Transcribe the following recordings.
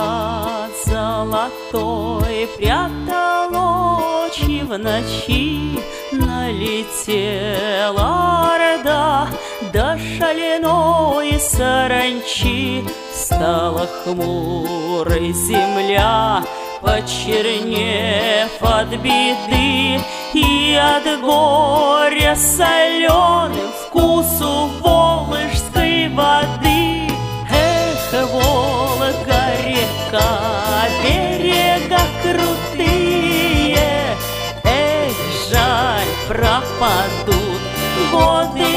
закат золотой прятал очи в ночи, налетела орда до шаленой саранчи. Стала хмурой земля, почернев от беды и от горя соленым вкусу волжской воды. Эх, Волга-река, берега крутые, эх, жаль, пропадут годы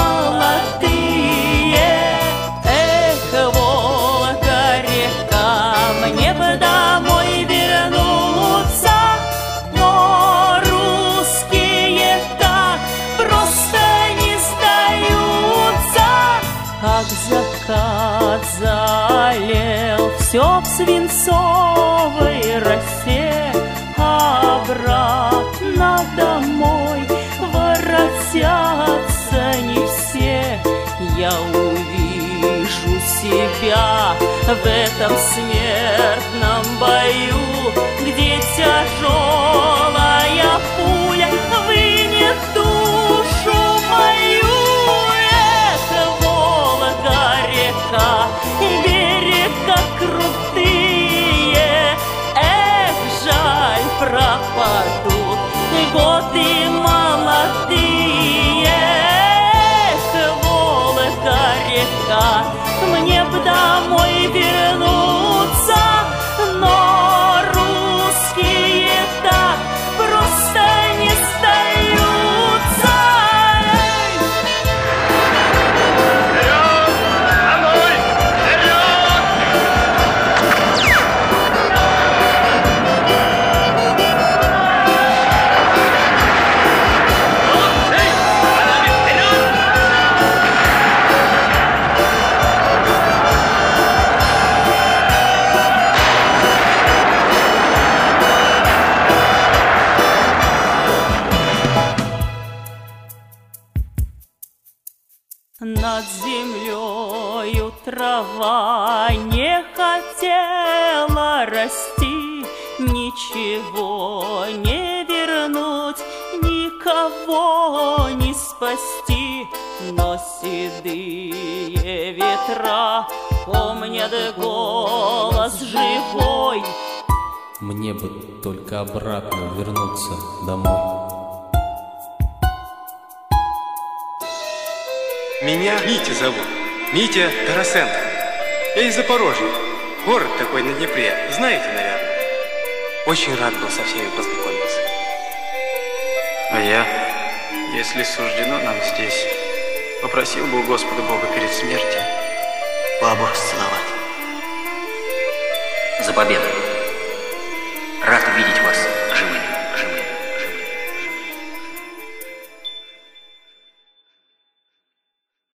молодые. Эх, Волга-река, мне бы домой вернуться, но русские так просто не сдаются. Как закат залил все в свинцовой росе, обратно домой воротятся не все. Я увижу себя в этом смертном бою, где тяжелая пуля вынет душу мою. Эх, Волга-река, берега крутые, эх, жаль, пропадут годы молодые. Эх, Волга-река, мне б домой вернуться, но русские так просто не сдаются. Вперед! За мной! Вперед! Молодцы! За нами! Вперед! Над землею трава не хотела расти, ничего не вернуть, никого не спасти. Но седые ветра помнят голос живой. Мне бы только обратно вернуться домой. Меня Митя зовут, Митя Тарасенко. Я из Запорожья, город такой на Днепре, знаете, наверное. Очень рад был со всеми познакомиться. А я, если суждено нам здесь, попросил бы у Господа Бога перед смертью бабу расцеловать. За победу! Рад видеть